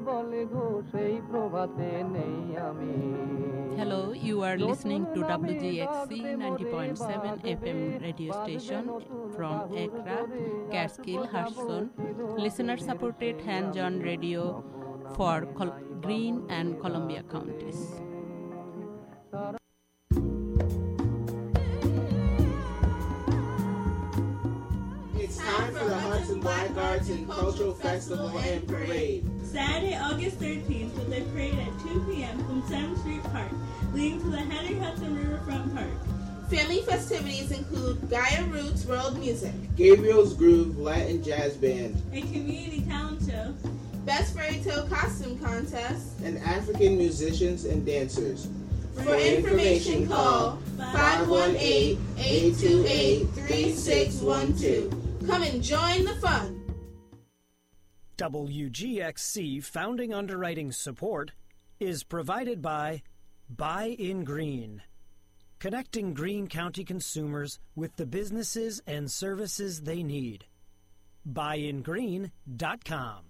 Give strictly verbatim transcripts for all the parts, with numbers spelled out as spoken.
Hello, you are listening to W G X C ninety point seven F M radio station from Accra, Catskill, Hudson. Listener-supported hands-on radio for Col- Greene and Columbia counties. It's time for the Hudson Blackguards and Cultural Festival and Parade. Saturday, August thirteenth, with a parade at two p.m. from seventh Street Park, leading to the Henry Hudson Riverfront Park. Family festivities include Gaia Roots World Music, Gabriel's Groove Latin Jazz Band, a community talent show, Best Fairy Tale Costume Contest, and African musicians and dancers. For, For information, call five one eight, eight two eight, three six one two. Come and join the fun. W G X C founding underwriting support is provided by Buy in Greene, connecting Greene County consumers with the businesses and services they need. buy in greene dot com.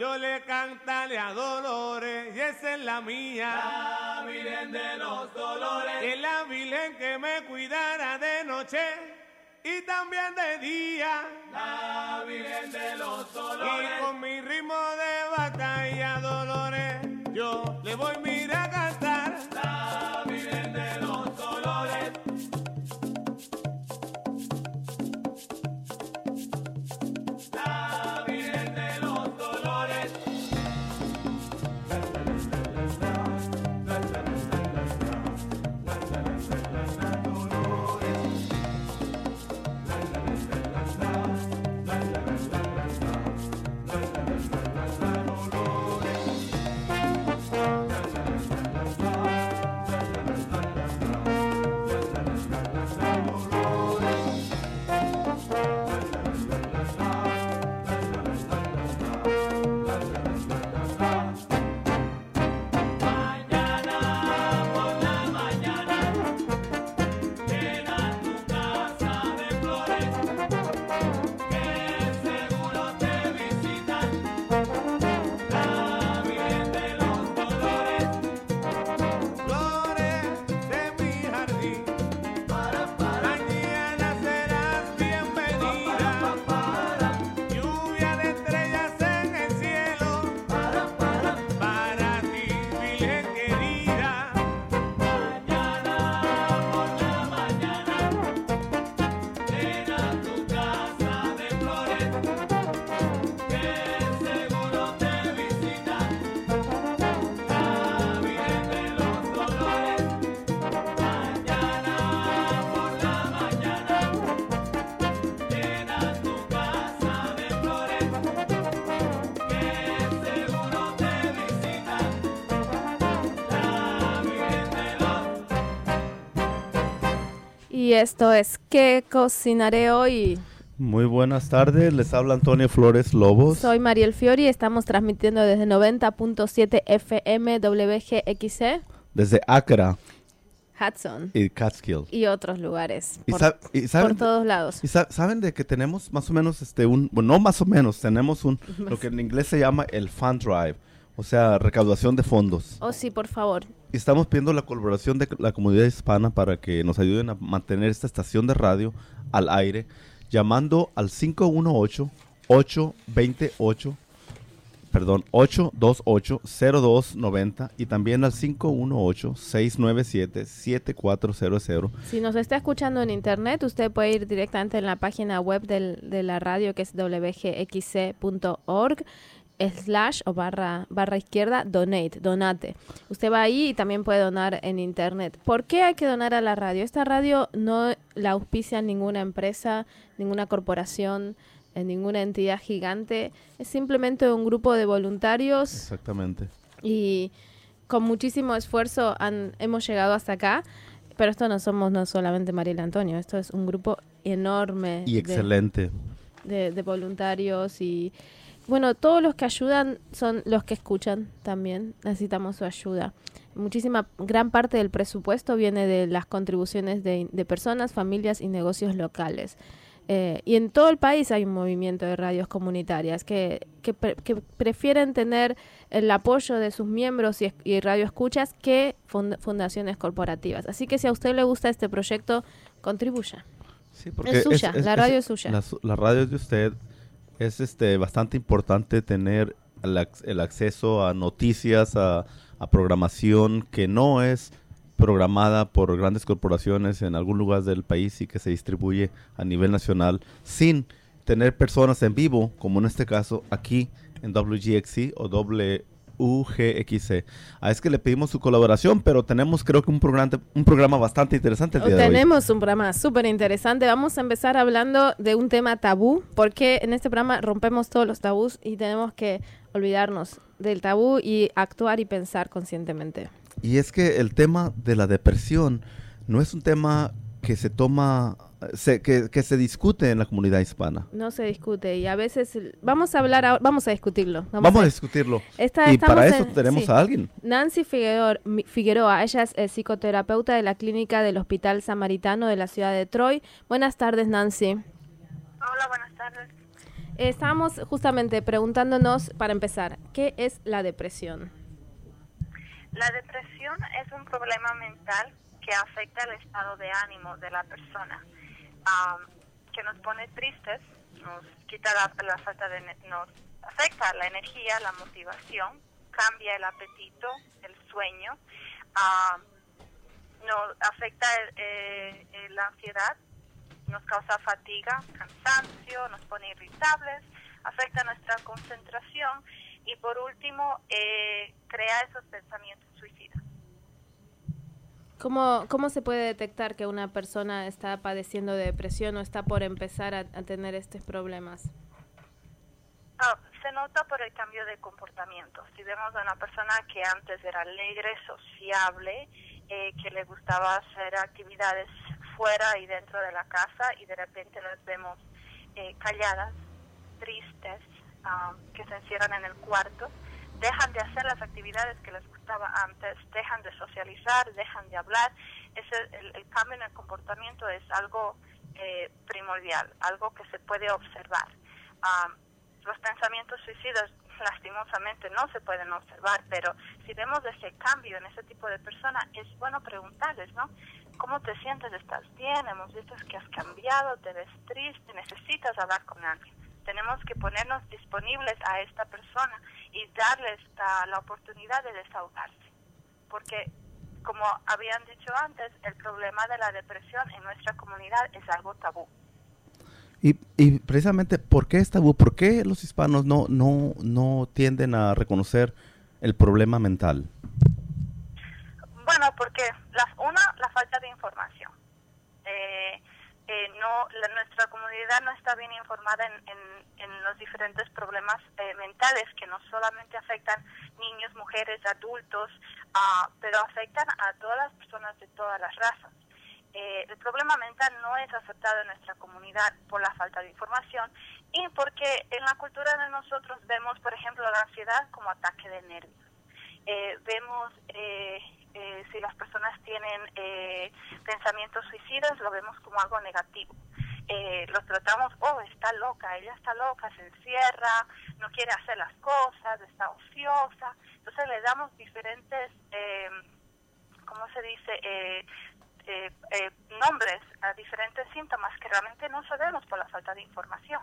yo le cantaré a Dolores y esa es la mía. La Virgen de los Dolores, es la Virgen que me cuidara de noche y también de día. La Virgen de los Dolores, y con mi ritmo de vaca y a Dolores yo le voy mira a cantar. La Virgen de los Dolores, la Virgen de los Dolores. Y esto es ¿Qué cocinaré hoy? Muy buenas tardes, les habla Antonio Flores Lobos. Soy Mariel Fiori y estamos transmitiendo desde noventa punto siete F M W G X C. Desde Accra. Hudson. Y Catskill. Y otros lugares. Y por, sab- y saben por todos lados. Y sa- saben de que tenemos más o menos, este un bueno, no más o menos, tenemos un lo que en inglés se llama el fund drive. O sea, recaudación de fondos. Oh, sí, por favor. Y estamos pidiendo la colaboración de la comunidad hispana para que nos ayuden a mantener esta estación de radio al aire, llamando al cinco uno ocho, ocho dos ocho, perdón, ocho dos ocho, cero dos nueve cero y también al cinco uno ocho, seis nueve siete, siete cuatro cero cero. Si nos está escuchando en internet, usted puede ir directamente en la página web del, de la radio, que es w g x c punto org. slash o barra barra izquierda donate, donate. Usted va ahí y también puede donar en internet. ¿Por qué hay que donar a la radio? Esta radio no la auspicia ninguna empresa, ninguna corporación, eh, ninguna entidad gigante. Es simplemente un grupo de voluntarios. Exactamente. Y con muchísimo esfuerzo han, hemos llegado hasta acá. Pero esto no somos no solamente Mariel y Antonio, esto es un grupo enorme. Y excelente. De, de, de voluntarios y... Bueno, todos los que ayudan son los que escuchan también. Necesitamos su ayuda. Muchísima, gran parte del presupuesto viene de las contribuciones de, de personas, familias y negocios locales. Eh, y en todo el país hay un movimiento de radios comunitarias que, que, pre, que prefieren tener el apoyo de sus miembros y, y radioescuchas que fund, fundaciones corporativas. Así que si a usted le gusta este proyecto, contribuya. Sí, porque es suya, es, es, la radio es, es suya. La, la radio es de usted. Es este bastante importante tener el, el acceso a noticias, a, a programación que no es programada por grandes corporaciones en algún lugar del país y que se distribuye a nivel nacional sin tener personas en vivo, como en este caso aquí en W G X C o W G X C. A es que le pedimos su colaboración, pero tenemos creo que un programa, un programa bastante interesante el día de hoy. Tenemos un programa súper interesante. Vamos a empezar hablando de un tema tabú, porque en este programa rompemos todos los tabús y tenemos que olvidarnos del tabú y actuar y pensar conscientemente. Y es que el tema de la depresión no es un tema que se toma, se, que, que se discute en la comunidad hispana. No se discute y a veces vamos a hablar, ahora, vamos a discutirlo. Vamos, vamos a, a discutirlo. Esta, y para eso en, tenemos sí. a alguien. Nancy Figueroa, Figueroa, ella es, es psicoterapeuta de la clínica del Hospital Samaritano de la ciudad de Troy. Buenas tardes, Nancy. Hola, buenas tardes. estábamos justamente preguntándonos, para empezar, ¿qué es la depresión? La depresión es un problema mental que afecta el estado de ánimo de la persona, um, que nos pone tristes, nos quita la, la falta de, nos afecta la energía, la motivación, cambia el apetito, el sueño, um, nos afecta el, eh, eh, la ansiedad, nos causa fatiga, cansancio, nos pone irritables, afecta nuestra concentración y por último eh, crea esos pensamientos suicidas. ¿Cómo, ¿Cómo se puede detectar que una persona está padeciendo de depresión o está por empezar a, a tener estos problemas? Oh, se nota por el cambio de comportamiento. Si vemos a una persona que antes era alegre, sociable, eh, que le gustaba hacer actividades fuera y dentro de la casa y de repente las vemos eh, calladas, tristes, um, que se encierran en el cuarto, dejan de hacer las actividades que les gustaba antes, dejan de socializar, dejan de hablar. Ese, el, el cambio en el comportamiento es algo eh, primordial, algo que se puede observar. Um, los pensamientos suicidas lastimosamente no se pueden observar, pero si vemos ese cambio en ese tipo de persona, es bueno preguntarles, ¿no? ¿Cómo te sientes? ¿Estás bien? Hemos visto que has cambiado, te ves triste, necesitas hablar con alguien. Tenemos que ponernos disponibles a esta persona y darles la, la oportunidad de desahogarse. Porque, como habían dicho antes, el problema de la depresión en nuestra comunidad es algo tabú. Y, y precisamente, ¿por qué es tabú? ¿Por qué los hispanos no, no, no tienden a reconocer el problema mental? Bueno, porque la, una, la falta de información. Eh, eh, no, la, nuestra comunidad no está bien informada en, en, en los diferentes problemas eh, mentales que no solamente afectan niños, mujeres, adultos, uh, pero afectan a todas las personas de todas las razas. Eh, el problema mental no es aceptado en nuestra comunidad por la falta de información y porque en la cultura de nosotros vemos, por ejemplo, la ansiedad como ataque de nervios. Eh, vemos eh, eh, si las personas tienen eh, pensamientos suicidas, lo vemos como algo negativo. Eh, los tratamos, oh, está loca, ella está loca, se encierra, no quiere hacer las cosas, está ociosa. Entonces le damos diferentes, eh, ¿cómo se dice?, eh, Eh, eh, nombres a diferentes síntomas que realmente no sabemos por la falta de información.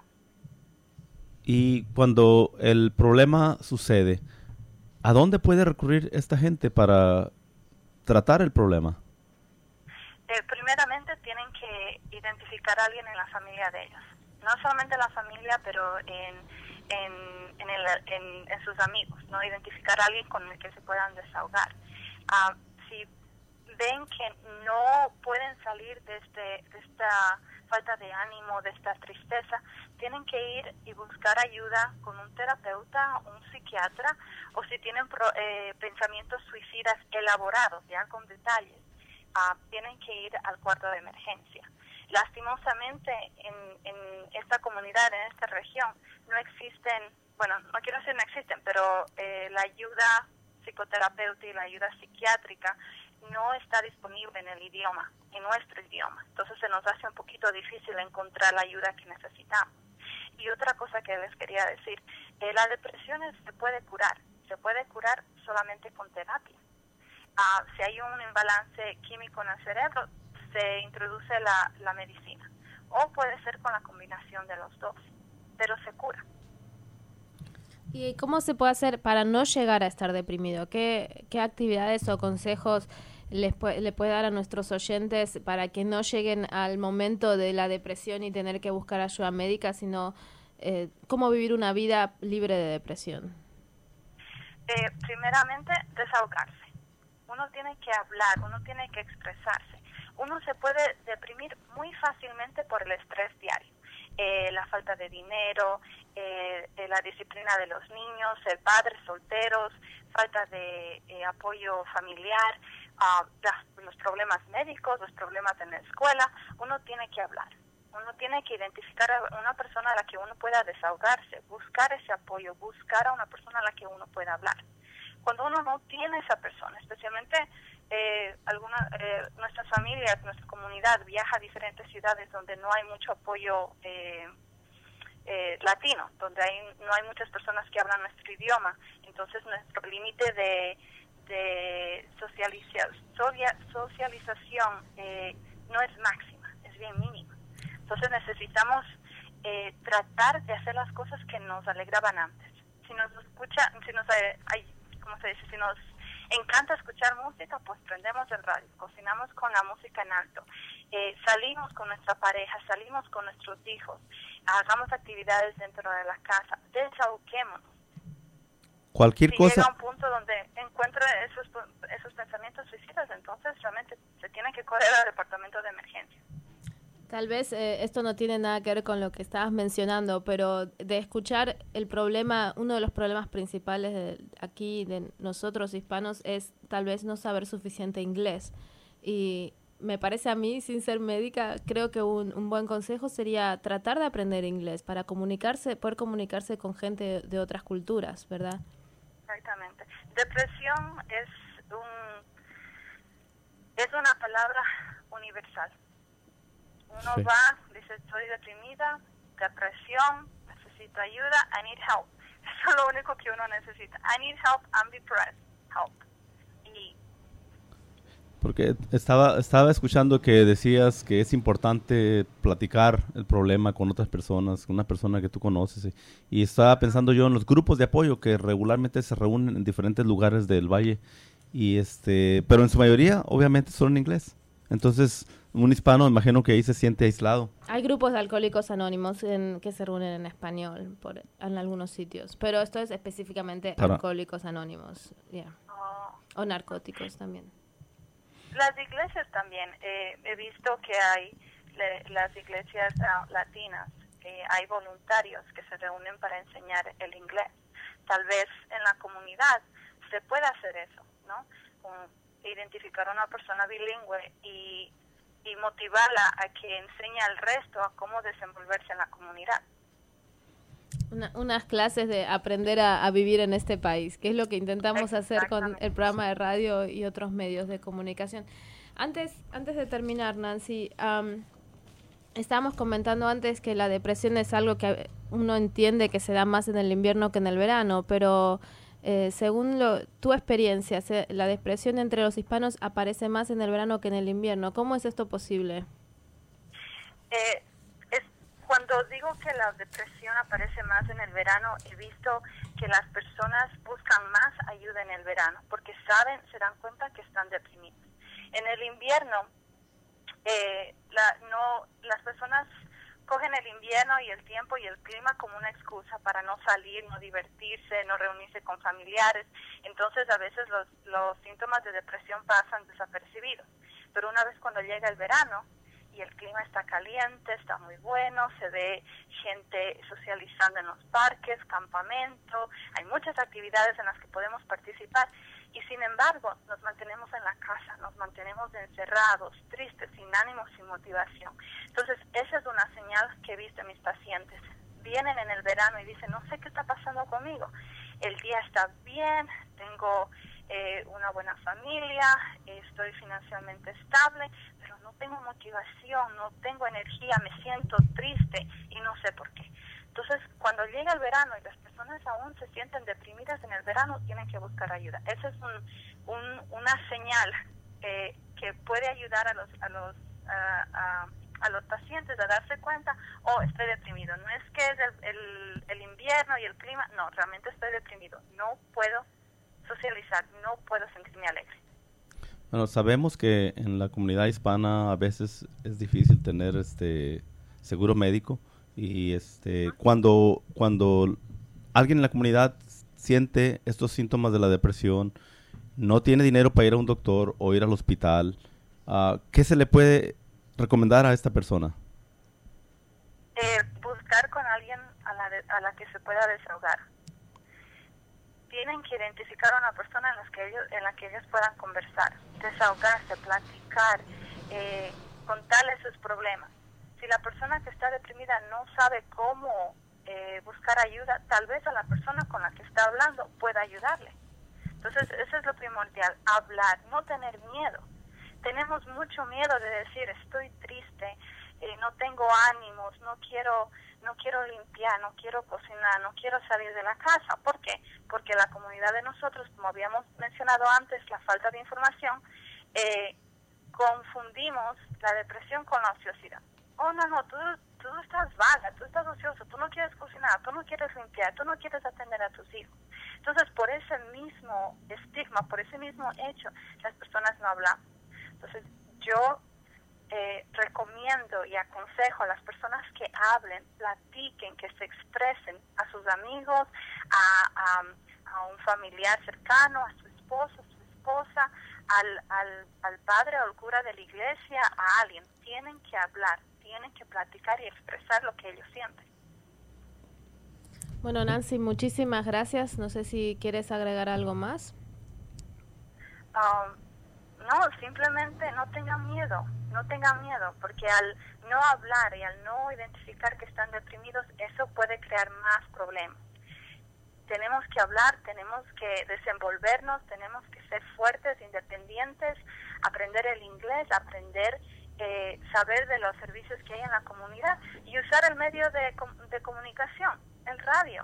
Y cuando el problema sucede, ¿a dónde puede recurrir esta gente para tratar el problema? Eh, primeramente tienen que identificar a alguien en la familia de ellos. No solamente en la familia, pero en, en, en, el, en, en sus amigos, ¿no? Identificar a alguien con el que se puedan desahogar. Uh, si ven que no pueden salir de, este, de esta falta de ánimo, de esta tristeza, tienen que ir y buscar ayuda con un terapeuta, un psiquiatra, o si tienen pro, eh, pensamientos suicidas elaborados, ya con detalles, uh, tienen que ir al cuarto de emergencia. Lastimosamente, en, en esta comunidad, en esta región, no existen, bueno, no quiero decir no existen, pero eh, la ayuda psicoterapeuta y la ayuda psiquiátrica no está disponible en el idioma, en nuestro idioma. Entonces se nos hace un poquito difícil encontrar la ayuda que necesitamos. Y otra cosa que les quería decir, eh, la depresión se puede curar, se puede curar solamente con terapia. Uh, si hay un imbalance químico en el cerebro, se introduce la, la medicina. O puede ser con la combinación de los dos, pero se cura. ¿Y cómo se puede hacer para no llegar a estar deprimido? ¿Qué, qué actividades o consejos les puede, le puede dar a nuestros oyentes para que no lleguen al momento de la depresión y tener que buscar ayuda médica, sino eh, cómo vivir una vida libre de depresión? Eh, primeramente, desahogarse. Uno tiene que hablar, uno tiene que expresarse. Uno se puede deprimir muy fácilmente por el estrés diario. Eh, la falta de dinero, eh, eh, la disciplina de los niños, ser padres solteros, falta de eh, apoyo familiar, uh, las, los problemas médicos, los problemas en la escuela. Uno tiene que hablar, uno tiene que identificar a una persona a la que uno pueda desahogarse, buscar ese apoyo, buscar a una persona a la que uno pueda hablar. Cuando uno no tiene esa persona, especialmente eh, alguna, eh, nuestras familias, nuestra comunidad viaja a diferentes ciudades donde no hay mucho apoyo, eh, eh, latino, donde hay, no hay muchas personas que hablan nuestro idioma. Entonces nuestro límite de, de socializa, socia, socialización eh, no es máxima, es bien mínima. Entonces necesitamos eh, tratar de hacer las cosas que nos alegraban antes. Si nos escucha, si nos eh, hay, ¿cómo se dice? Si nos encanta escuchar música, pues prendemos el radio, cocinamos con la música en alto, eh, salimos con nuestra pareja, salimos con nuestros hijos, hagamos actividades dentro de la casa, desahoguémonos. Cualquier si cosa. llega a un punto donde encuentre esos, esos pensamientos suicidas, entonces realmente se tiene que correr al departamento de emergencia. Tal vez eh, esto no tiene nada que ver con lo que estabas mencionando, pero de escuchar el problema, uno de los problemas principales de aquí de nosotros hispanos es tal vez no saber suficiente inglés. Y me parece a mí, sin ser médica, creo que un, un buen consejo sería tratar de aprender inglés para comunicarse, poder comunicarse con gente de otras culturas, ¿verdad? Exactamente. Depresión es un es una palabra universal. Uno sí. va, dice, estoy deprimida, depresión, necesito ayuda, I need help. Eso es lo único que uno necesita. I need help, I'm depressed, help. Y Porque estaba estaba escuchando que decías que es importante platicar el problema con otras personas, con una persona que tú conoces. Y, y estaba pensando yo en los grupos de apoyo que regularmente se reúnen en diferentes lugares del valle. y este Pero en su mayoría, obviamente, son en inglés. Entonces, un hispano, imagino que ahí se siente aislado. Hay grupos de alcohólicos anónimos en, que se reúnen en español por, en algunos sitios, pero esto es específicamente Para. alcohólicos anónimos, yeah. oh. o narcóticos también. Las iglesias también, eh, he visto que hay le, las iglesias uh, latinas, eh, hay voluntarios que se reúnen para enseñar el inglés. Tal vez en la comunidad se pueda hacer eso, ¿no? Un, identificar a una persona bilingüe y, y motivarla a que enseñe al resto a cómo desenvolverse en la comunidad. Una, unas clases de aprender a, a vivir en este país, que es lo que intentamos hacer con el programa de radio y otros medios de comunicación. Antes, antes de terminar, Nancy, um, estábamos comentando antes que la depresión es algo que uno entiende que se da más en el invierno que en el verano, pero Eh, según lo, tu experiencia, se, la depresión entre los hispanos aparece más en el verano que en el invierno. ¿Cómo es esto posible? Eh, es, cuando digo que la depresión aparece más en el verano, he visto que las personas buscan más ayuda en el verano, porque saben, se dan cuenta que están deprimidos. En el invierno, eh, la, no, las personas cogen el invierno y el tiempo y el clima como una excusa para no salir, no divertirse, no reunirse con familiares. Entonces a veces los, los síntomas de depresión pasan desapercibidos. Pero una vez cuando llega el verano y el clima está caliente, está muy bueno, se ve gente socializando en los parques, campamento, hay muchas actividades en las que podemos participar. Y sin embargo, nos mantenemos en la casa, nos mantenemos encerrados, tristes, sin ánimo, sin motivación. Entonces, esa es una señal que he visto en mis pacientes. Vienen en el verano y dicen, no sé qué está pasando conmigo. El día está bien, tengo eh, una buena familia, estoy financieramente estable, pero no tengo motivación, no tengo energía, me siento triste y no sé por qué. Entonces, cuando llega el verano y las personas aún se sienten deprimidas en el verano, tienen que buscar ayuda. Esa es un, un, una señal eh, que puede ayudar a los a los a, a, a los pacientes a darse cuenta, oh, estoy deprimido. No es que es el, el, el invierno y el clima, no, realmente estoy deprimido. No puedo socializar, no puedo sentirme alegre. Bueno, sabemos que en la comunidad hispana a veces es difícil tener este seguro médico. Y este cuando cuando alguien en la comunidad siente estos síntomas de la depresión, no tiene dinero para ir a un doctor o ir al hospital, uh, ¿qué se le puede recomendar a esta persona? Eh, buscar con alguien a la, de, a la que se pueda desahogar. Tienen que identificar a una persona en, las que ellos, en la que ellos puedan conversar, desahogarse, platicar, eh, contarles sus problemas. Si la persona que está deprimida no sabe cómo eh, buscar ayuda, tal vez a la persona con la que está hablando pueda ayudarle. Entonces, eso es lo primordial, hablar, no tener miedo. Tenemos mucho miedo de decir, estoy triste, eh, no tengo ánimos, no quiero no quiero limpiar, no quiero cocinar, no quiero salir de la casa. ¿Por qué? Porque la comunidad de nosotros, como habíamos mencionado antes, la falta de información, eh, confundimos la depresión con la ociosidad. Oh, no, no, tú, tú estás vaga, tú estás ocioso, tú no quieres cocinar, tú no quieres limpiar, tú no quieres atender a tus hijos. Entonces, por ese mismo estigma, por ese mismo hecho, las personas no hablan. Entonces, yo eh, recomiendo y aconsejo a las personas que hablen, platiquen, que se expresen a sus amigos, a, a, a un familiar cercano, a su esposo, a su esposa, al, al, al padre o al cura de la iglesia, a alguien. Tienen que hablar, tienen que platicar y expresar lo que ellos sienten. Bueno, Nancy, muchísimas gracias. No sé si quieres agregar algo más. Um, no, simplemente no tengan miedo, no tengan miedo, porque al no hablar y al no identificar que están deprimidos, eso puede crear más problemas. Tenemos que hablar, tenemos que desenvolvernos, tenemos que ser fuertes, independientes, aprender el inglés, aprender, eh, saber de los servicios que hay en la comunidad y usar el medio de, de comunicación, el radio.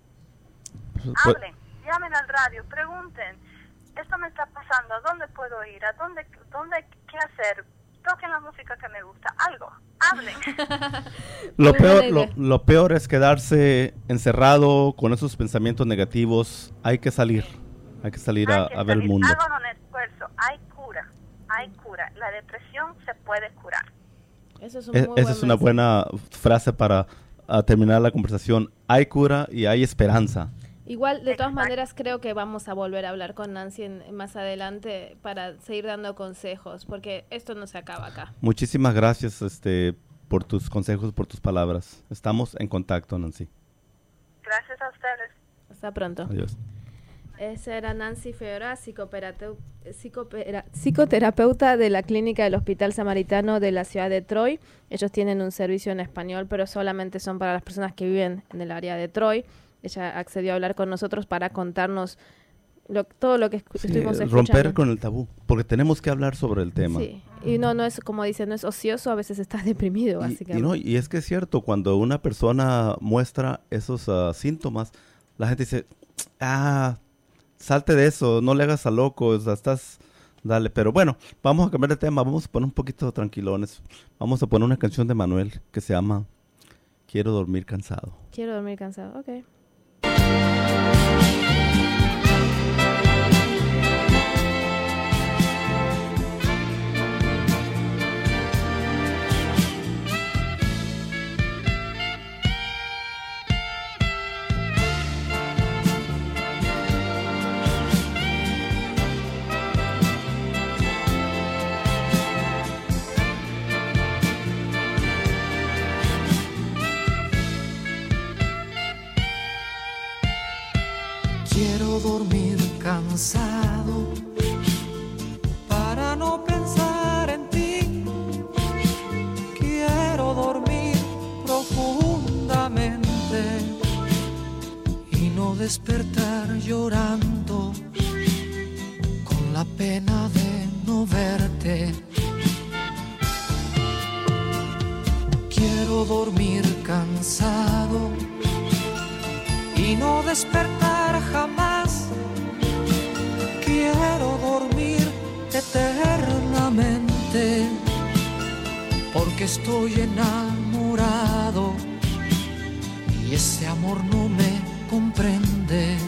Hablen, llamen al radio, pregunten, esto me está pasando, ¿a dónde puedo ir? ¿A dónde, dónde qué hacer? Toquen la música que me gusta, algo, hablen. Lo peor, lo, lo peor es quedarse encerrado con esos pensamientos negativos. Hay que salir, hay que salir hay a, que a ver salir. el mundo. Hagan un esfuerzo, hay cura, hay cura. La depresión se puede curar. Eso es un Es, muy esa buen es una mensaje. buena frase para a terminar la conversación. Hay cura y hay esperanza. Igual, de todas maneras, creo que vamos a volver a hablar con Nancy en, más adelante para seguir dando consejos, porque esto no se acaba acá. Muchísimas gracias este, por tus consejos, por tus palabras. Estamos en contacto, Nancy. Gracias a ustedes. Hasta pronto. Adiós. Esa era Nancy Feora, psicoperateu- psicopera- psicoterapeuta de la clínica del Hospital Samaritano de la ciudad de Troy. Ellos tienen un servicio en español, pero solamente son para las personas que viven en el área de Troy. Ella accedió a hablar con nosotros para contarnos lo, todo lo que escu- Sí, estuvimos escuchando. romper con el tabú, porque tenemos que hablar sobre el tema. Sí, y no, no es, como dice, no es ocioso, a veces estás deprimido, Y, básicamente. y, no, y es que es cierto, cuando una persona muestra esos uh, síntomas, la gente dice, ah, salte de eso, no le hagas a loco, o sea, estás, dale. Pero bueno, vamos a cambiar de tema, vamos a poner un poquito tranquilones. Vamos a poner una canción de Manuel que se llama Quiero dormir cansado. Quiero dormir cansado, ok. Quiero dormir cansado para no pensar en ti. Quiero dormir profundamente y no despertar llorando con la pena de no verte. Quiero dormir cansado y no despertar jamás. Quiero dormir eternamente porque estoy enamorado y ese amor no me comprende.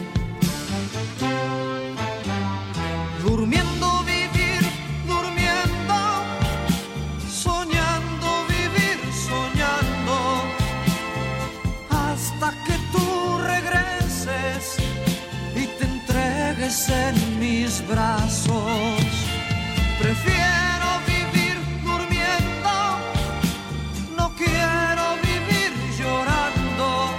Durmiendo vivir, durmiendo, soñando vivir, soñando, hasta que tú regreses y te entregues en mis brazos. Prefiero vivir durmiendo, no quiero vivir llorando,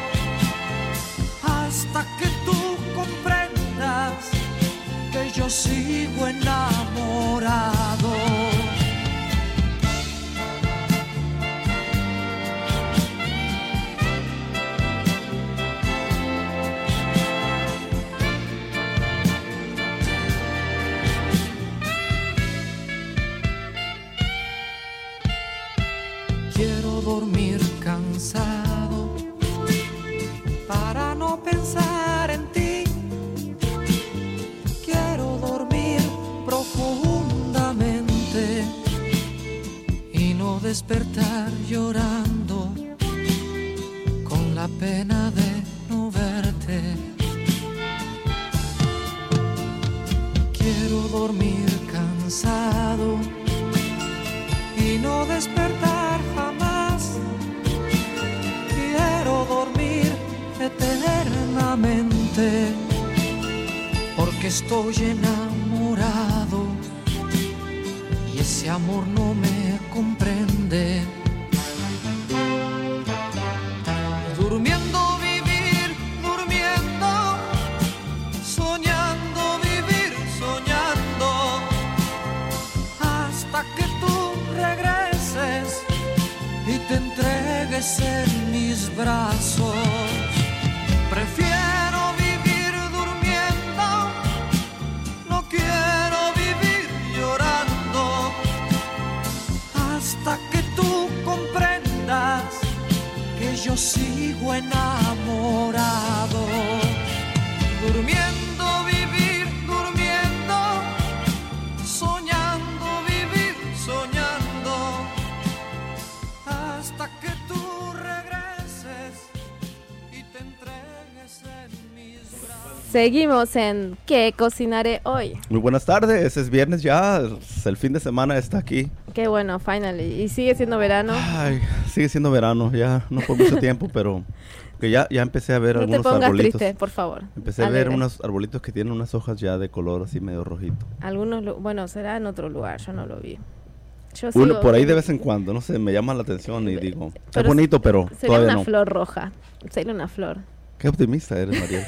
hasta que tú comprendas que yo sigo enamorado. Quiero dormir cansado despertar llorando con la pena de no verte. Quiero dormir cansado y no despertar jamás. Quiero dormir eternamente porque estoy enamorado y ese amor no me comprende. Durmiendo vivir, durmiendo, soñando vivir, soñando, hasta que tú regreses y te entregues en mis brazos. Prefiero vivir durmiendo, no quiero vivir llorando, hasta que tú comprendas que yo sigo enamorado. Durmiendo vivir, durmiendo, soñando vivir, soñando, hasta que tú regreses y te entregues en mis brazos. Seguimos en ¿Qué cocinaré hoy? Muy buenas tardes, es viernes ya, el fin de semana está aquí. Qué bueno, finally. ¿Y sigue siendo verano? Ay, sigue siendo verano, ya no por mucho tiempo, pero que ya, ya empecé a ver no algunos te pongas arbolitos. triste, por favor. Empecé Alegre. a ver unos arbolitos que tienen unas hojas ya de color así medio rojito. Algunos, lo, bueno, será en otro lugar, yo no lo vi. Yo Uno sigo- por ahí de vez en cuando, no sé, me llama la atención y digo, es Pero bonito, pero Sería todavía una no. flor roja. Sería una flor. Qué optimista eres, Mariel.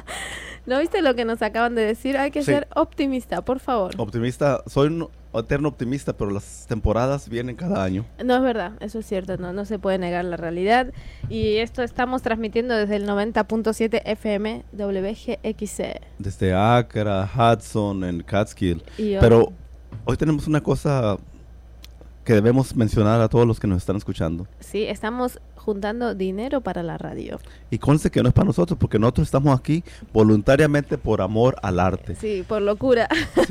¿No viste lo que nos acaban de decir? Hay que Sí. ser optimista, por favor. Optimista, soy un eterno optimista, pero las temporadas vienen cada año. No es verdad, eso es cierto, no, no se puede negar la realidad. Y esto estamos transmitiendo desde el noventa punto siete F M W G X C. Desde Accra, Hudson, en Catskill. Y hoy- Pero hoy tenemos una cosa que debemos mencionar a todos los que nos están escuchando. Sí, estamos juntando dinero para la radio. Y conste que no es para nosotros, porque nosotros estamos aquí voluntariamente por amor al arte. Sí, por locura.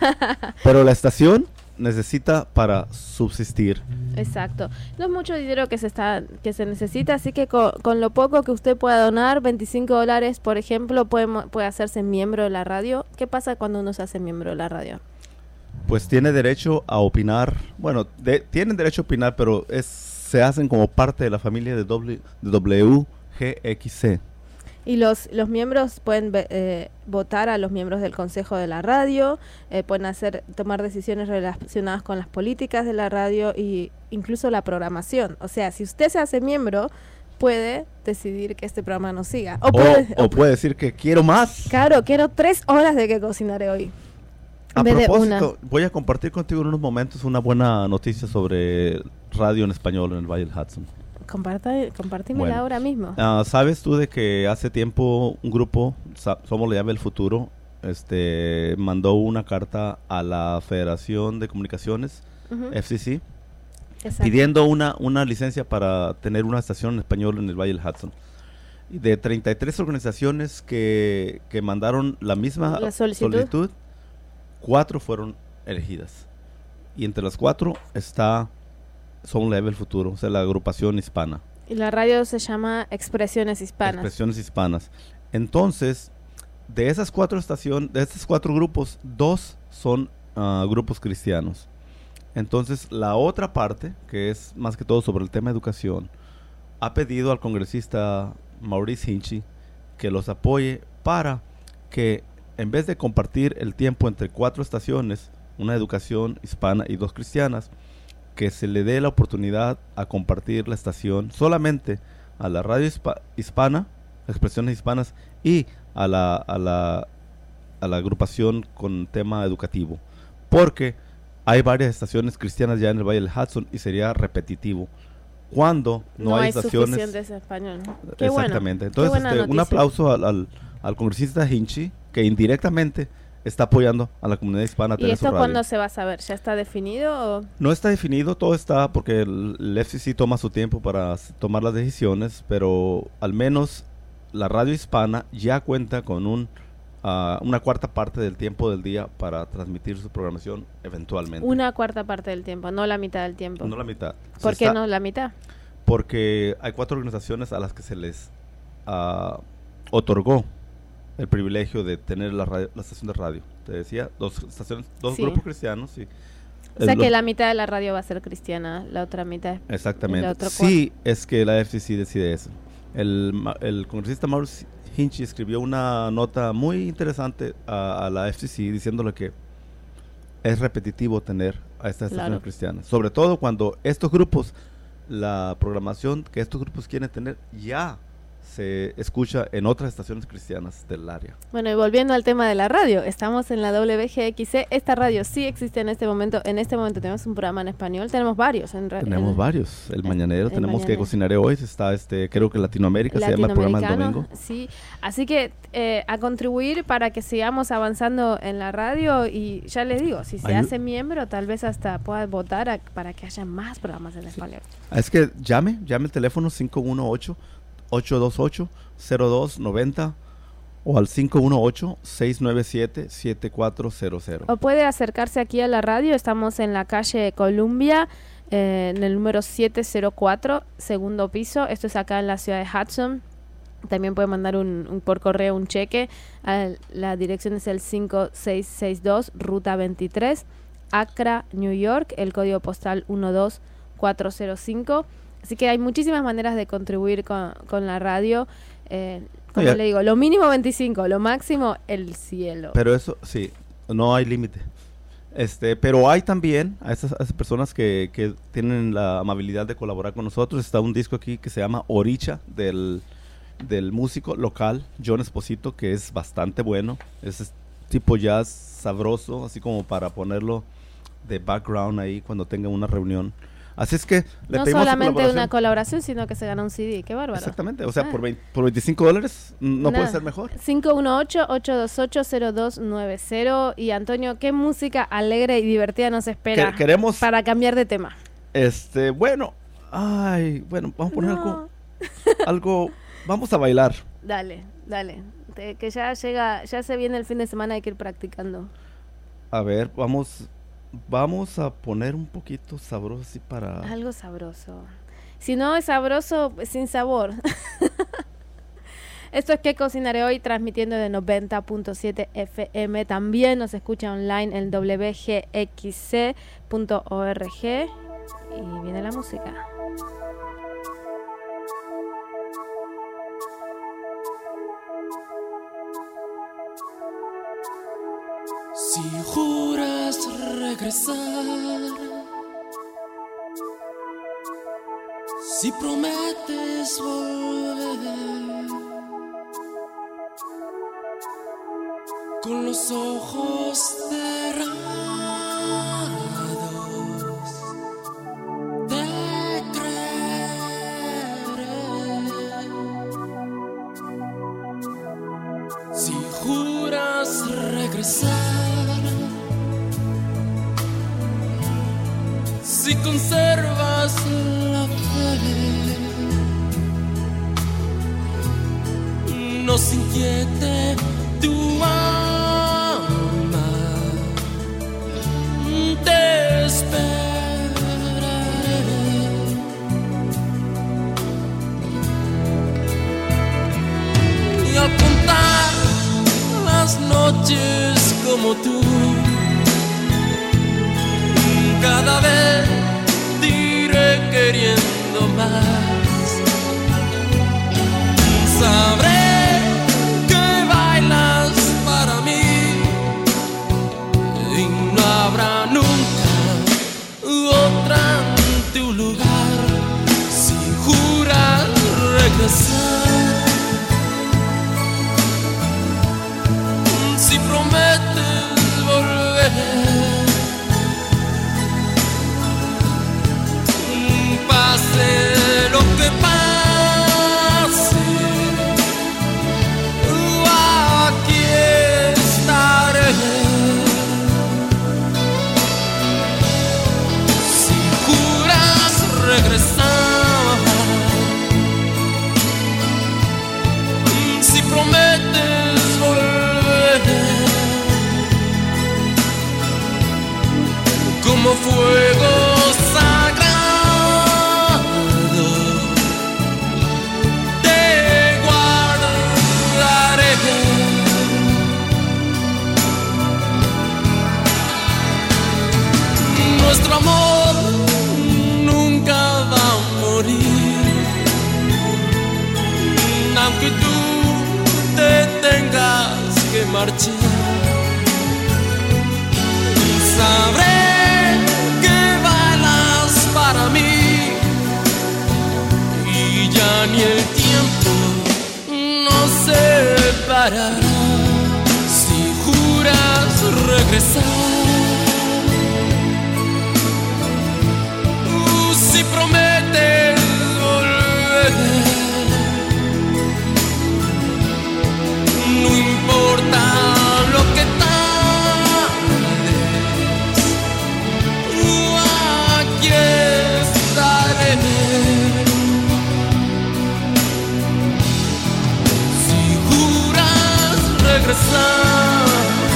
Pero la estación necesita para subsistir. Exacto. No es mucho dinero que se está que se necesita, así que con, con lo poco que usted pueda donar, veinticinco dólares, por ejemplo, puede, mo- puede hacerse miembro de la radio. ¿Qué pasa cuando uno se hace miembro de la radio? Pues tiene derecho a opinar. Bueno, de- tienen derecho a opinar, pero es, se hacen como parte de la familia de, w, de W G X C. Y los, los miembros pueden ve- eh, votar a los miembros del consejo de la radio, eh, pueden hacer tomar decisiones relacionadas con las políticas de la radio e incluso la programación. O sea, si usted se hace miembro, puede decidir que este programa no siga. O O, puede, o puede decir que quiero más. claro, quiero tres horas de que cocinaré hoy. A En vez de propósito, voy a compartir contigo en unos momentos una buena noticia sobre radio en español en el Valle del Hudson. Comparta, compartímela Bueno. ahora mismo. Ah, ¿Sabes tú de que hace tiempo un grupo, Sa- Somos la Llave del Futuro, este, mandó una carta a la Federación de Comunicaciones, Ujú. F C C, Exacto. pidiendo una, una licencia para tener una estación en español en el Valle del Hudson? Y de treinta y tres organizaciones que, que mandaron la misma La solicitud. solicitud, cuatro fueron elegidas. Y entre las cuatro está Somos la Llave del Futuro, o sea, la agrupación hispana. Y la radio se llama Expresiones Hispanas. Expresiones hispanas. Entonces, de esas cuatro estaciones, de estos cuatro grupos, dos son ah, grupos cristianos. Entonces, la otra parte, que es más que todo sobre el tema de educación, ha pedido al congresista Maurice Hinchey que los apoye para que, en vez de compartir el tiempo entre cuatro estaciones, una educación hispana y dos cristianas, que se le dé la oportunidad a compartir la estación solamente a la radio hispa- hispana, Expresiones Hispanas, y a la, a la, a la agrupación con tema educativo. Porque hay varias estaciones cristianas ya en el Valle del Hudson y sería repetitivo. Cuando no, No hay hay estaciones... suficientes en español. Qué bueno, Exactamente. qué Entonces, buena este, un noticia. aplauso al, al, al congresista Hinchey, que indirectamente está apoyando a la comunidad hispana a ¿Y tener su esto radio. cuándo se va a saber? ¿Ya está definido o...? No está definido, todo está porque el, el F C C toma su tiempo para s- tomar las decisiones, pero al menos la radio hispana ya cuenta con un uh, una cuarta parte del tiempo del día para transmitir su programación eventualmente. Una cuarta parte del tiempo, no la mitad del tiempo. No la mitad. ¿Por Se qué está, no la mitad? Porque hay cuatro organizaciones a las que se les uh, otorgó el privilegio de tener la, radio, la estación de radio. Te decía, dos estaciones, dos sí. grupos cristianos. Sí. O sea el, que la mitad de la radio va a ser cristiana, la otra mitad. Exactamente. Otro sí, es que la F C C decide eso. El, el congresista Maurice Hinchey escribió una nota muy interesante a, a la F C C diciéndole que es repetitivo tener a estas estaciones claro. cristianas. Sobre todo cuando estos grupos, la programación que estos grupos quieren tener ya se escucha en otras estaciones cristianas del área. Bueno, y volviendo al tema de la radio, estamos en la W G X C. Esta radio sí existe en este momento. En este momento tenemos un programa en español. Tenemos varios. En tenemos en, varios. El Mañanero, el tenemos mañanero. Que cocinaré hoy. Está, este, creo que Latinoamérica se llama el programa del domingo. Sí, así que eh, a contribuir para que sigamos avanzando en la radio. Y ya les digo, si se Ayú- hace miembro, tal vez hasta pueda votar a, para que haya más programas en español. Es que llame, llame el teléfono cinco uno ocho, ocho dos ocho, cero dos nueve cero o al cinco uno ocho, seis nueve siete, siete cuatro cero cero. O puede acercarse aquí a la radio. Estamos en la calle Columbia, eh, en el número siete cero cuatro, segundo piso. Esto es acá en la ciudad de Hudson. También puede mandar un, un por correo un cheque. A la dirección es el cinco seis seis dos, ruta veintitrés, Accra, New York. El código postal uno dos cuatro cero cinco. Así que hay muchísimas maneras de contribuir con, con la radio. Eh, como Oye, le digo, lo mínimo veinticinco, lo máximo el cielo. Pero eso, sí, no hay límite. Este, pero hay también a esas, a esas personas que, que tienen la amabilidad de colaborar con nosotros. Está un disco aquí que se llama Oricha, del, del músico local John Esposito, que es bastante bueno. Es tipo jazz sabroso, así como para ponerlo de background ahí cuando tengan una reunión. Así es que le no pedimos solamente colaboración. una colaboración, sino que se gana un C D. Qué bárbaro. Exactamente, o sea, Ah. por, veinte, por veinticinco dólares no Nada. puede ser mejor. cinco uno ocho, ocho dos ocho, cero dos nueve cero. Y Antonio, ¿qué música alegre y divertida nos espera Que- queremos- para cambiar de tema? Este, bueno, ay, bueno, vamos a poner No. algo, algo, vamos a bailar. Dale, dale. Te- que ya llega, ya se viene el fin de semana, hay que ir practicando. A ver, vamos, vamos a poner un poquito sabroso así para... Algo sabroso. Si no es sabroso, pues sin sabor. Esto es Que Cocinaré Hoy, transmitiendo de noventa punto siete F M. También nos escucha online en w g x c punto org. Y viene la música. Si juras regresar, si prometes volver, con los ojos cerrados, te creeré. Si juras regresar, si conservas la fe, no se inquiete tu alma, te esperaré. Y al contar las noches como tú, cada vez diré queriendo más. Sabré que bailas para mí y no habrá nunca otra en tu lugar. Si juras regresar, si prometes volver, pase lo que pase, fuego sagrado, te guardaré. Nuestro amor nunca va a morir, aunque tú te tengas que marchar. Sabré que bailas para mí y ya ni el tiempo nos separará si juras regresar. Uh, si prometes volver, no importa lo que tardes, uh, aquí estaré. Si juras regresar,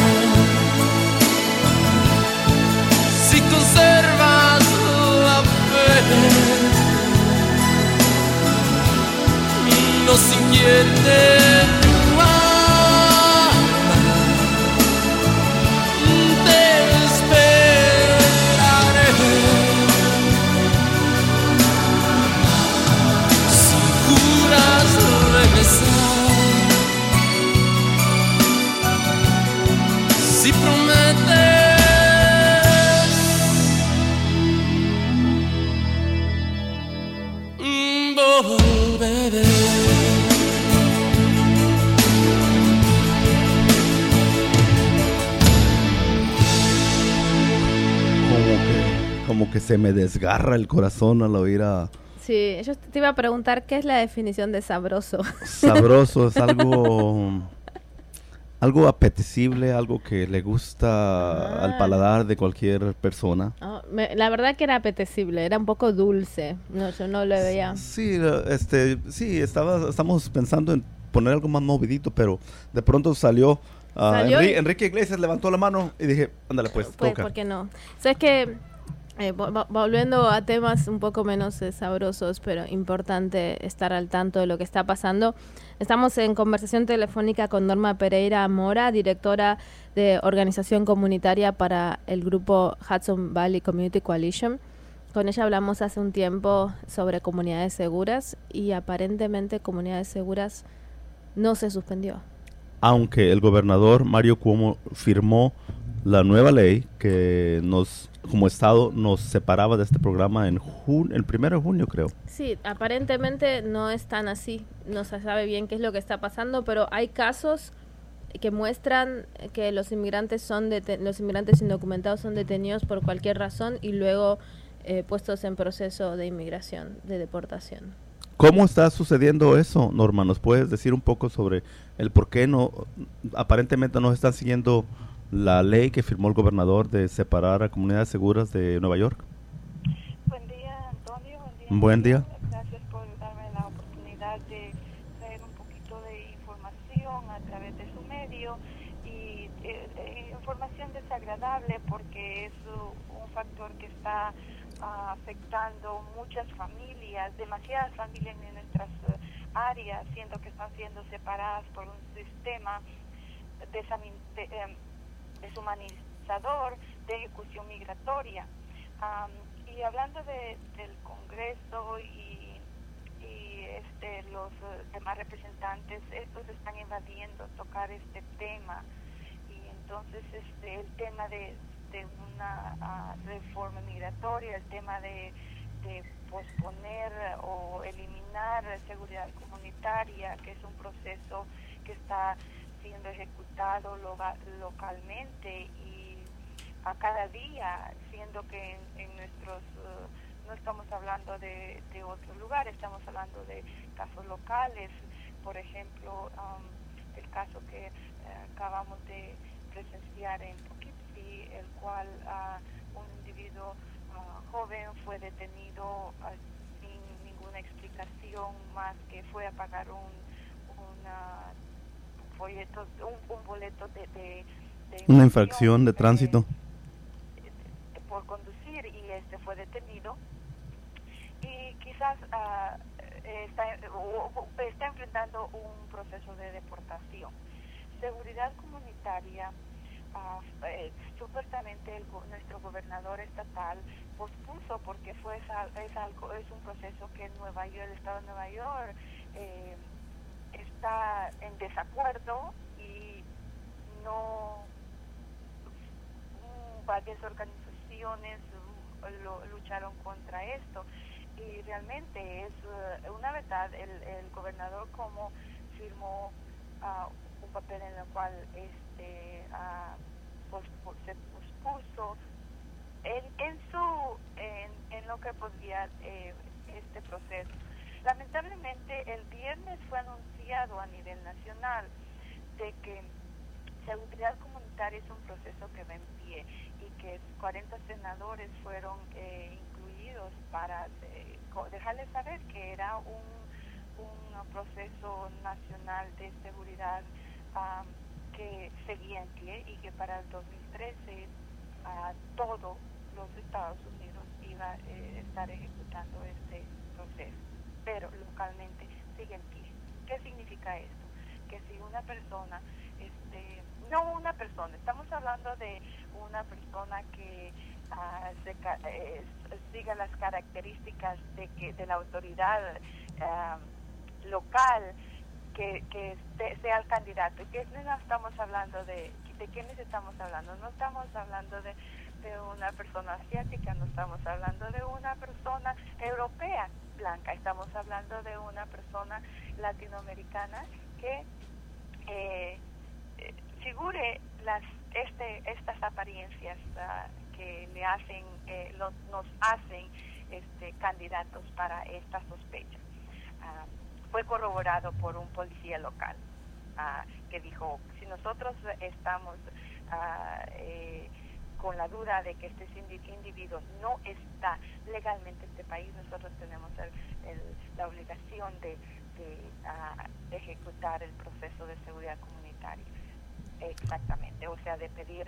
si conservas la fe, no se inquiete tu alma, te esperaré. Si juras regresar, si prometes volveré. Como que se me desgarra el corazón al oír a... Sí, yo te iba a preguntar qué es la definición de sabroso. Sabroso es algo... algo apetecible, algo que le gusta ah. al paladar de cualquier persona. Oh, me, la verdad que era apetecible, era un poco dulce. No, yo no lo veía. Sí, este, sí, estaba, estamos pensando en poner algo más movidito, pero de pronto salió... Uh, Enrique, Enrique Iglesias levantó la mano y dije, ándale pues, pues toca. ¿Por qué no? Sabes que eh, volviendo a temas un poco menos eh, sabrosos, pero importante estar al tanto de lo que está pasando. Estamos en conversación telefónica con Norma Pereira Mora, directora de organización comunitaria para el grupo Hudson Valley Community Coalition. Con ella hablamos hace un tiempo sobre comunidades seguras y aparentemente comunidades seguras no se suspendió. Aunque el gobernador Mario Cuomo firmó la nueva ley que nos, como estado, nos separaba de este programa en jun- el primero de junio, creo. Sí, aparentemente no es tan así. No se sabe bien qué es lo que está pasando, pero hay casos que muestran que los inmigrantes son deten- los inmigrantes indocumentados son detenidos por cualquier razón y luego eh, puestos en proceso de inmigración, de deportación. ¿Cómo está sucediendo eso, Norma? ¿Nos puedes decir un poco sobre el por qué no, aparentemente no están siguiendo la ley que firmó el gobernador de separar a comunidades seguras de Nueva York? Buen día, Antonio. Buen día. Buen día. Gracias por darme la oportunidad de traer un poquito de información a través de su medio y eh, eh, información desagradable porque es uh, un factor que está uh, afectando muchas familias, demasiadas familias en nuestras uh, áreas, siendo que están siendo separadas por un sistema desamin- de, eh, deshumanizador de ejecución migratoria. Um, y hablando de, del Congreso y, y este, los uh, demás representantes, estos están invadiendo tocar este tema y entonces este el tema de, de una uh, reforma migratoria, el tema de, de posponer o eliminar seguridad comunitaria, que es un proceso que está siendo ejecutado loga, localmente y a cada día, siendo que en, en nuestros, uh, no estamos hablando de, de otro lugar, estamos hablando de casos locales, por ejemplo, um, el caso que uh, acabamos de presenciar en Poughkeepsie, el cual uh, un individuo uh, joven fue detenido uh, sin ninguna explicación más que fue a pagar un una folleto, un, un boleto de, de, de una infracción de tránsito de, de, por conducir huir y este fue detenido y quizás uh, está, uh, está enfrentando un proceso de deportación. Seguridad comunitaria, uh, eh, supuestamente el, nuestro gobernador estatal pospuso porque fue es algo es un proceso que Nueva York, el estado de Nueva York eh, está en desacuerdo y no varias organizaciones lo, lucharon contra esto y realmente es uh, una verdad. El, el gobernador como firmó uh, un papel en el cual este uh, pues, pues, se pospuso en, en su en, en lo que podría eh, este proceso. Lamentablemente el viernes fue anunciado a nivel nacional de que seguridad comunitaria es un proceso que va en pie y que cuarenta senadores fueron eh, incluidos para eh, dejarles saber que era un, un proceso nacional de seguridad um, que seguía en pie y que para el dos mil trece uh, todos los Estados Unidos iba a eh, estar ejecutando este proceso, pero localmente sigue en pie. ¿Qué significa esto? Que si una persona este no una persona, estamos hablando de una persona que uh, se, eh, siga las características de que de la autoridad uh, local, que, que este, sea el candidato. Que no estamos hablando de, de quiénes estamos hablando, no estamos hablando de, de una persona asiática, no estamos hablando de una persona europea blanca, estamos hablando de una persona latinoamericana que eh, figure las este estas apariencias uh, que le hacen eh, lo, nos hacen este candidatos para esta sospecha. Uh, fue corroborado por un policía local uh, que dijo, si nosotros estamos uh, eh, con la duda de que este individuo no está legalmente en este país, nosotros tenemos el, el, la obligación de, de uh, ejecutar el proceso de seguridad comunitaria. Exactamente, o sea, de pedir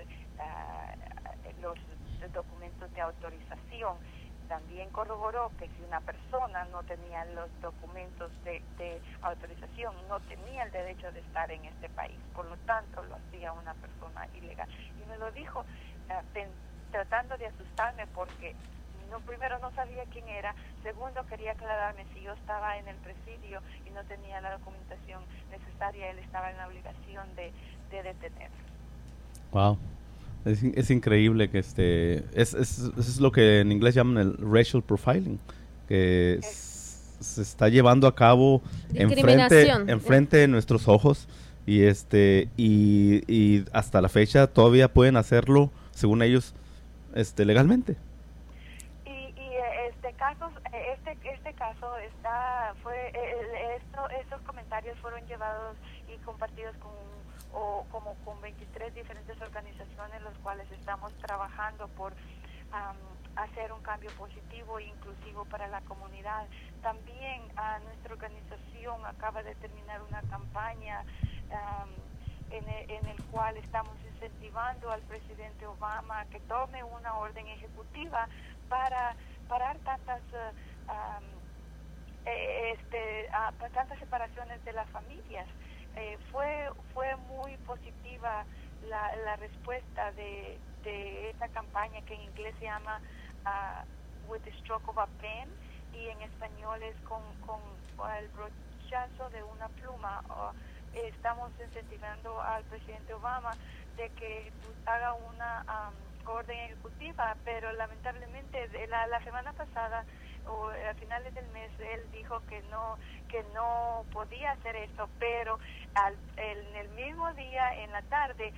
uh, los documentos de autorización. También corroboró que si una persona no tenía los documentos de, de autorización, no tenía el derecho de estar en este país, por lo tanto lo hacía una persona ilegal. Y me lo dijo uh, pen, tratando de asustarme porque no, primero no sabía quién era, segundo quería aclararme si yo estaba en el presidio y no tenía la documentación necesaria, él estaba en la obligación de de detener. Wow, es, es increíble que este es, es, es lo que en inglés llaman el racial profiling, que es, se está llevando a cabo enfrente enfrente de nuestros ojos y este y, y hasta la fecha todavía pueden hacerlo según ellos este legalmente. Y, y este caso este este caso está fue esto estos comentarios fueron llevados y compartidos con o como con veintitrés diferentes organizaciones, los cuales estamos trabajando por um, hacer un cambio positivo e inclusivo para la comunidad. También uh, nuestra organización acaba de terminar una campaña um, en, el, en el cual estamos incentivando al presidente Obama que tome una orden ejecutiva para parar tantas uh, um, eh, este, uh, tantas separaciones de las familias. Eh, fue fue muy positiva la, la respuesta de, de esta campaña que en inglés se llama uh, With the Stroke of a Pen y en español es con, con, con el brochazo de una pluma. Uh, estamos incentivando al presidente Obama de que haga una um, orden ejecutiva, pero lamentablemente de la, la semana pasada o a finales del mes él dijo que no que no podía hacer esto, pero al, en el mismo día en la tarde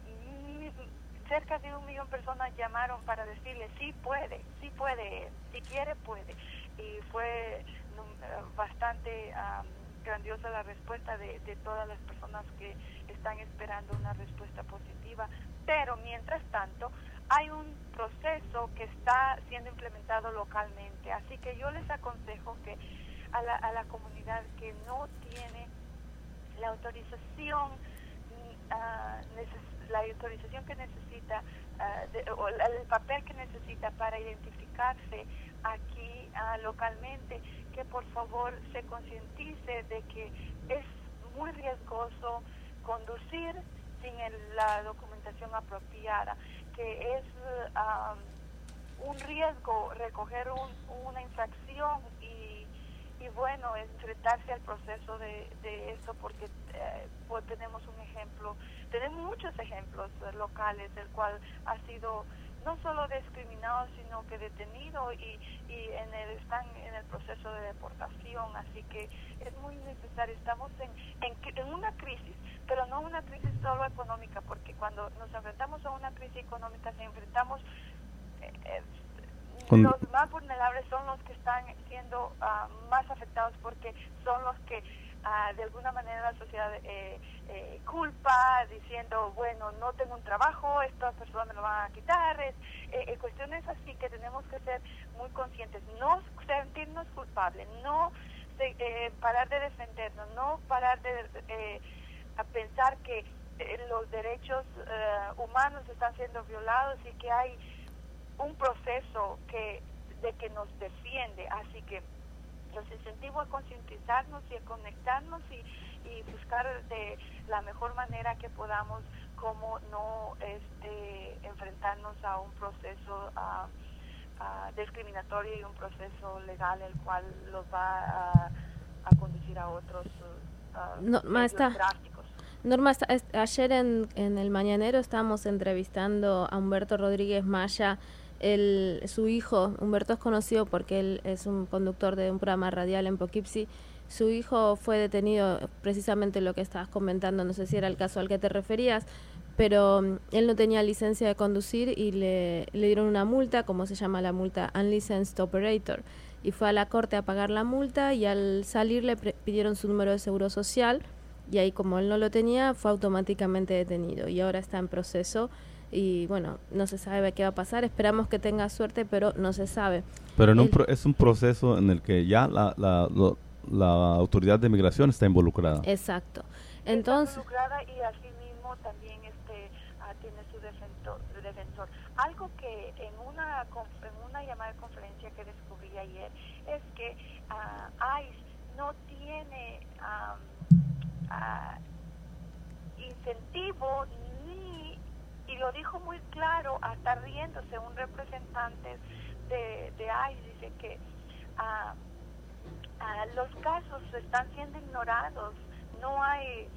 mm, cerca de un millón de personas llamaron para decirle sí puede, sí puede, si quiere puede, y fue um, bastante um, grandiosa la respuesta de, de todas las personas que están esperando una respuesta positiva, pero mientras tanto hay un proceso que está siendo implementado localmente, así que yo les aconsejo que a la, a la comunidad que no tiene la autorización uh, neces- la autorización que necesita, uh, de, o la, el papel que necesita para identificarse aquí uh, localmente, que por favor se concientice de que es muy riesgoso conducir sin el, la documentación apropiada, que es uh, un riesgo recoger un, una infracción y, y bueno, enfrentarse al proceso de, de esto, porque eh, pues tenemos un ejemplo, tenemos muchos ejemplos eh, locales, el cual ha sido no solo discriminado, sino que detenido y, y en el, están en el proceso de deportación, así que es muy necesario. Estamos en, en, en una crisis, pero no una crisis solo económica, porque cuando nos enfrentamos a una crisis económica, se enfrentamos, eh, eh, Con... los más vulnerables son los que están siendo uh, más afectados, porque son los que uh, de alguna manera la sociedad eh, eh, culpa, diciendo, bueno, no tengo un trabajo, estas personas me lo van a quitar, es, eh, cuestiones así que tenemos que ser muy conscientes, no sentirnos culpables, no eh, parar de defendernos, no parar de eh, a pensar que eh, los derechos eh, humanos están siendo violados y que hay un proceso que de que nos defiende, así que los incentivo a concientizarnos y a conectarnos y, y buscar de la mejor manera que podamos cómo no este, enfrentarnos a un proceso uh, uh, discriminatorio y un proceso legal el cual los va a, a conducir a otros uh, no, maestra, drásticos. Norma, ayer en, en el Mañanero estábamos entrevistando a Humberto Rodríguez Maya. El, su hijo, Humberto es conocido porque él es un conductor de un programa radial en Poughkeepsie. Su hijo fue detenido, precisamente lo que estabas comentando, no sé si era el caso al que te referías, pero um, él no tenía licencia de conducir y le, le dieron una multa, como se llama la multa, Unlicensed Operator, y fue a la corte a pagar la multa y al salir le pidieron su número de seguro social y ahí, como él no lo tenía, fue automáticamente detenido y ahora está en proceso. Y bueno, no se sabe qué va a pasar, esperamos que tenga suerte, pero no se sabe. Pero en el, un pro, es un proceso en el que ya la, la, lo, la autoridad de migración está involucrada. Exacto. Entonces, está involucrada y así mismo también este uh, tiene su defensor, defensor. Algo que en una en una llamada de conferencia que descubrí ayer es que uh, ICE no tiene um, uh, incentivo ni, y lo dijo muy claro, hasta riéndose un representante de, de ICE, dice que uh, uh, los casos están siendo ignorados, no hay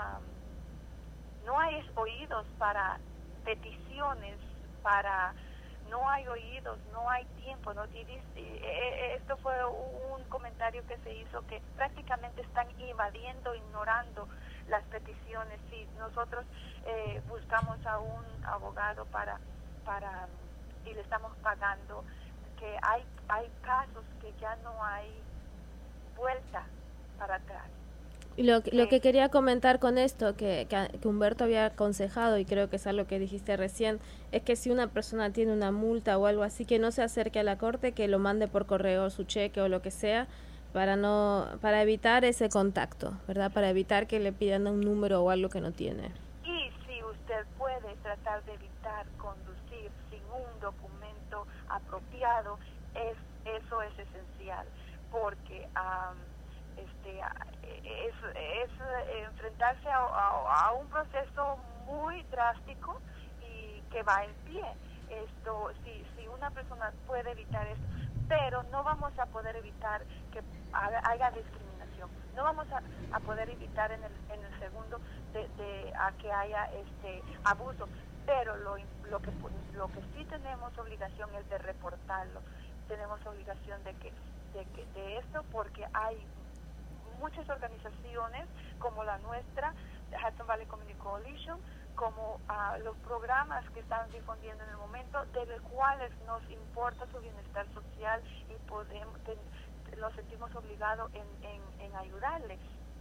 um, no hay oídos para peticiones, para no hay oídos, no hay tiempo, no y dice, esto fue un comentario que se hizo que prácticamente están invadiendo, ignorando las peticiones. Si nosotros eh, buscamos a un abogado para para y le estamos pagando, que hay hay casos que ya no hay vuelta para atrás. Y lo, lo que quería comentar con esto, que, que, que Humberto había aconsejado, y creo que es algo que dijiste recién, es que si una persona tiene una multa o algo así, que no se acerque a la corte, que lo mande por correo su cheque o lo que sea, para no para evitar ese contacto, ¿verdad? Para evitar que le pidan un número o algo que no tiene. Y si usted puede tratar de evitar conducir sin un documento apropiado, es eso es esencial, porque um, este es, es enfrentarse a, a, a un proceso muy drástico y que va en pie. Esto, si, si una persona puede evitar esto, pero no vamos a poder evitar que haya discriminación, no vamos a, a poder evitar en el, en el segundo de, de a que haya este abuso, pero lo, lo que lo que sí tenemos obligación es de reportarlo, tenemos obligación de que de, que, de esto, porque hay muchas organizaciones como la nuestra, Hudson Valley Community Coalition, como uh, los programas que están difundiendo en el momento, de los cuales nos importa su bienestar social y podemos, te, nos sentimos obligados en, en, en ayudarle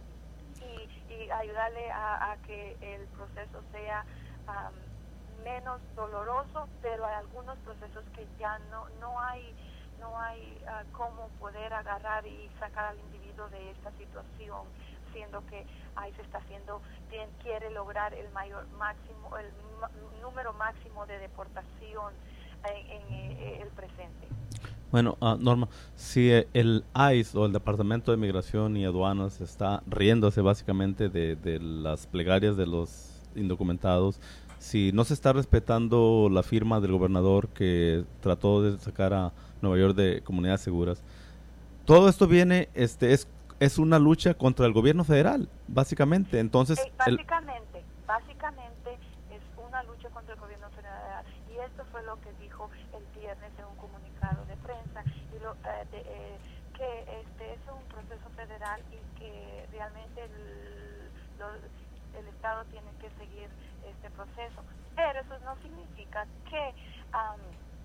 y, y ayudarle a, a que el proceso sea um, menos doloroso, pero hay algunos procesos que ya no no hay no hay uh, cómo poder agarrar y sacar al individuo de esta situación siendo que ahí se está haciendo, tiene, quiere lograr el mayor máximo, el ma, número máximo de deportación en, en, en el presente. Bueno, uh, Norma, si el I C E o el Departamento de Migración y Aduanas está riéndose básicamente de, de las plegarias de los indocumentados, si no se está respetando la firma del gobernador que trató de sacar a Nueva York de comunidades seguras, todo esto viene, este, es es una lucha contra el gobierno federal, básicamente. Entonces, eh, básicamente, el... básicamente es una lucha contra el gobierno federal, y esto fue lo que dijo el viernes en un comunicado de prensa, y lo, eh, de, eh, que este es un proceso federal y que realmente el, lo, el Estado tiene que seguir este proceso, pero eso no significa que um,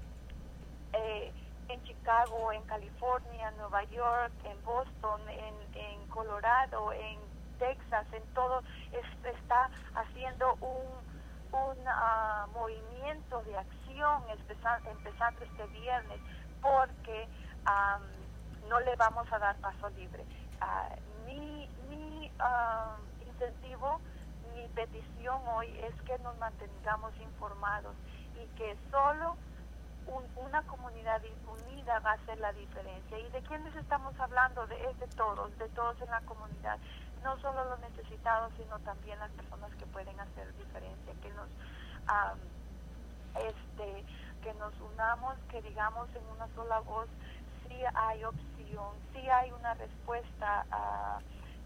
eh, en Chicago, en California, en Nueva York, en Boston, en, en Colorado, en Texas, en todo, es, está haciendo un, un uh, movimiento de acción empezando, empezando este viernes, porque um, no le vamos a dar paso libre. Uh, mi mi uh, incentivo, mi petición hoy es que nos mantengamos informados y que solo Un, una comunidad unida va a hacer la diferencia. ¿Y de quiénes estamos hablando? De, es de todos, de todos en la comunidad, no solo los necesitados, sino también las personas que pueden hacer diferencia, que nos um, este que nos unamos, que digamos en una sola voz, sí hay opción, sí hay una respuesta uh,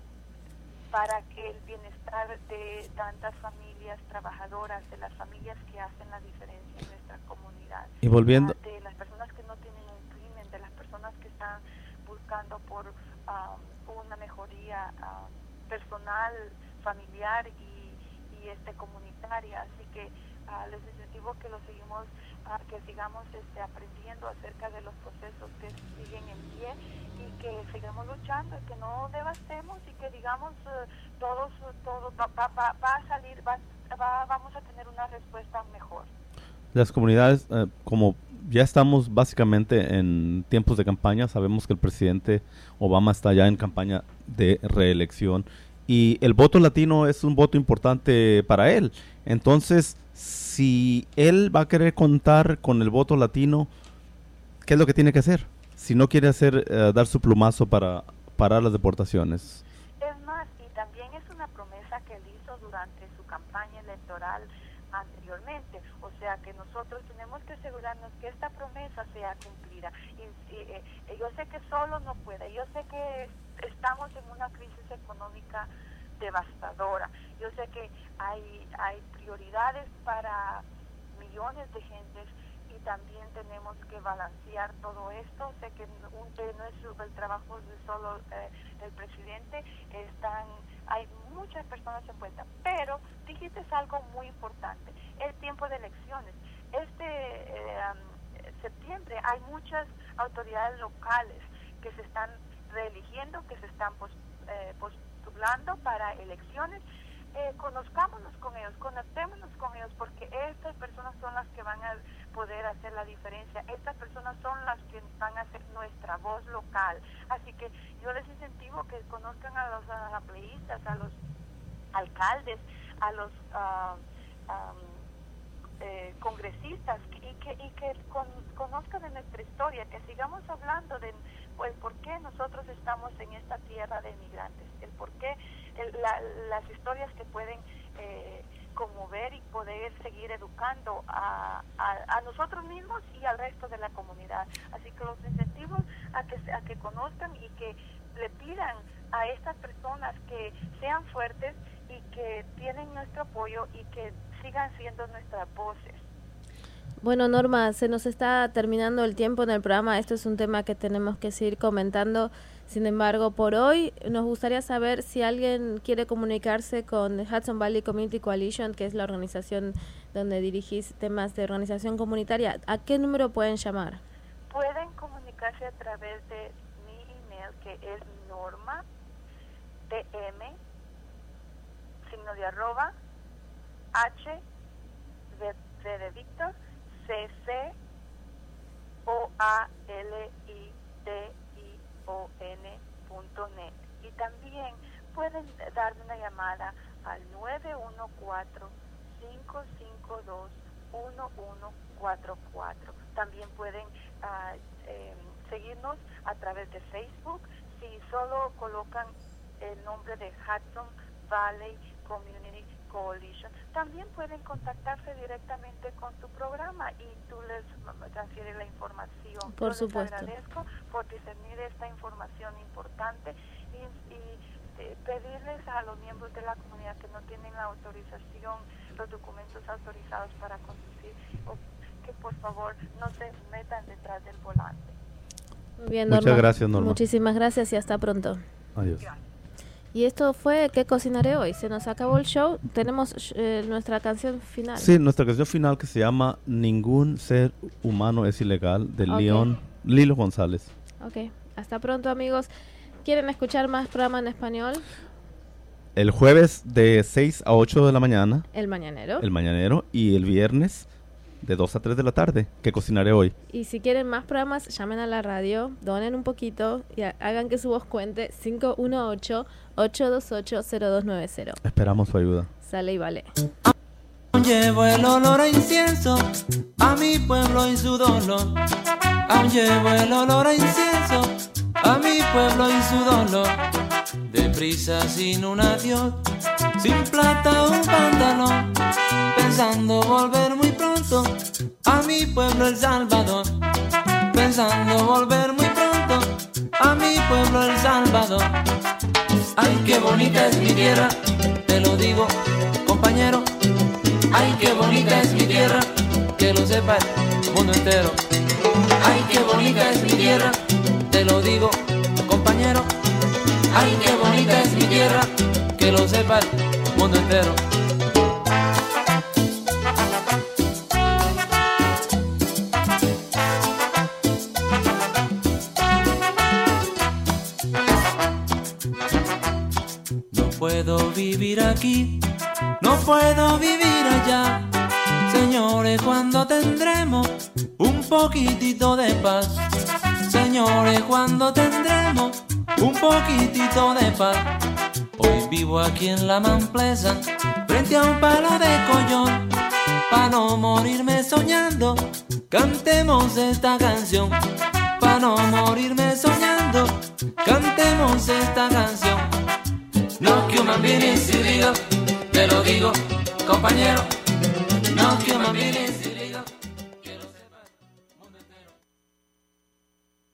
para que el bienestar de tantas familias trabajadoras, de las familias que hacen la diferencia en nuestra comunidad, y volviendo, uh, de las personas que no tienen un crimen, de las personas que están buscando por um, una mejoría um, personal, familiar y, y este comunitaria. Así que uh, les incentivo que lo seguimos, uh, que sigamos este, aprendiendo acerca de los procesos que siguen en pie, y que sigamos luchando, y que no devastemos, y que digamos uh, todos, todos va, va, va, va a salir, va, va, vamos a tener una respuesta mejor. Las comunidades, eh, como ya estamos básicamente en tiempos de campaña, sabemos que el presidente Obama está ya en campaña de reelección, y el voto latino es un voto importante para él. Entonces, si él va a querer contar con el voto latino, ¿qué es lo que tiene que hacer? Si no quiere hacer uh, dar su plumazo para parar las deportaciones. Es más, y también es una promesa que él hizo durante su campaña electoral anteriormente, o sea que nosotros tenemos que asegurarnos que esta promesa sea cumplida. Y, y, eh, yo sé que solo no puede, yo sé que estamos en una crisis económica devastadora, yo sé que hay, hay prioridades para millones de gentes, y también tenemos que balancear todo esto. Sé que un, no es el trabajo de solo eh, el presidente, están, hay muchas personas envueltas, pero dijiste algo muy importante, el tiempo de elecciones. Este eh, um, septiembre hay muchas autoridades locales que se están reeligiendo, que se están pos, eh, postulando para elecciones. Eh, conozcámonos con ellos, conectémonos con ellos, porque estas personas son las que van a poder hacer la diferencia. Estas personas son las que van a ser nuestra voz local. Así que yo les incentivo que conozcan a los asambleístas, a los alcaldes, a los uh, um, eh, congresistas, y que, y que con, conozcan de nuestra historia, que sigamos hablando de pues, por qué nosotros estamos en esta tierra de migrantes, el por qué, el, la, las historias que pueden eh, conmover y poder seguir educando a, a, a nosotros mismos y al resto de la comunidad. Así que los incentivos a que, a que conozcan y que le pidan a estas personas que sean fuertes y que tienen nuestro apoyo y que sigan siendo nuestras voces. Bueno, Norma, se nos está terminando el tiempo en el programa. Esto es un tema que tenemos que seguir comentando. Sin embargo, por hoy nos gustaría saber si alguien quiere comunicarse con Hudson Valley Community Coalition, que es la organización donde dirigís temas de organización comunitaria. ¿A qué número pueden llamar? Pueden comunicarse a través de mi email, que es norma tm, signo de arroba, h de, de Víctor, c c o a l i t i o n punto net. Y también pueden darme una llamada al nueve uno cuatro, cinco cinco dos, uno uno cuatro cuatro. También pueden uh, eh, seguirnos a través de Facebook. Si solo colocan el nombre de Hudson Valley Community Coalition, también pueden contactarse directamente con tu programa y tú les transfieres la información. Por Yo supuesto. Les agradezco por discernir esta información importante y, y eh, pedirles a los miembros de la comunidad que no tienen la autorización, los documentos autorizados para conducir, o que por favor no se metan detrás del volante. Muy bien, Muchas Norma. gracias, Norma. Muchísimas gracias y hasta pronto. Adiós. Y esto fue ¿Qué cocinaré hoy? Se nos acabó el show. Tenemos eh, nuestra canción final. Sí, nuestra canción final que se llama Ningún ser humano es ilegal, de Ok. León Lilo González. Ok, hasta pronto, amigos. ¿Quieren escuchar más programa en español? El jueves de seis a ocho de la mañana, El Mañanero. el mañanero, y el viernes de dos a tres de la tarde, que cocinaré hoy. Y si quieren más programas, llamen a la radio, donen un poquito y ha- hagan que su voz cuente. Cinco uno ocho, ocho dos ocho, cero dos nueve cero. Esperamos su ayuda. Sale y vale. Llevo el olor a incienso a mi pueblo y su dolor. Aún llevo el olor a incienso a mi pueblo y su dolor. Deprisa sin un adiós, sin plata un pantalón, pensando volver muy pronto a mi pueblo El Salvador. Pensando volver muy pronto a mi pueblo El Salvador. Ay, qué bonita es mi tierra, te lo digo, compañero. Ay, qué bonita es mi tierra, que lo sepa el mundo entero. Ay, qué bonita es mi tierra, te lo digo, compañero. Ay, qué bonita es mi tierra, que lo sepa el mundo entero. No puedo vivir aquí, no puedo vivir allá. Señores, ¿cuándo tendremos un poquitito de paz? Señores, ¿cuándo tendremos un poquitito de paz? Hoy vivo aquí en la Mamplesa, frente a un palo de collón. Pa' no morirme soñando, cantemos esta canción. Pa' no morirme soñando, cantemos esta canción. No human being is illegal, te lo digo, compañero. No human being is